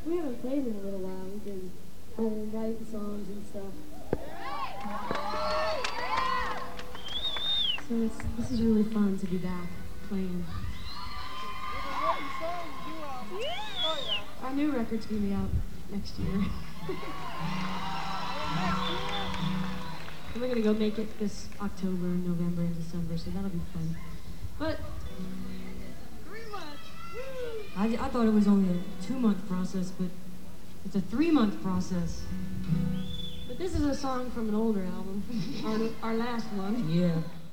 We haven't played in a little while. We've been writing songs and stuff. So this is really fun to be back playing. Our new record's gonna be out next year. And we're gonna go make it this October, November, and December, so that'll be fun. But I thought it was only a 2-month process, but it's a 3-month process. But this is a song from an older album, our last one. Yeah.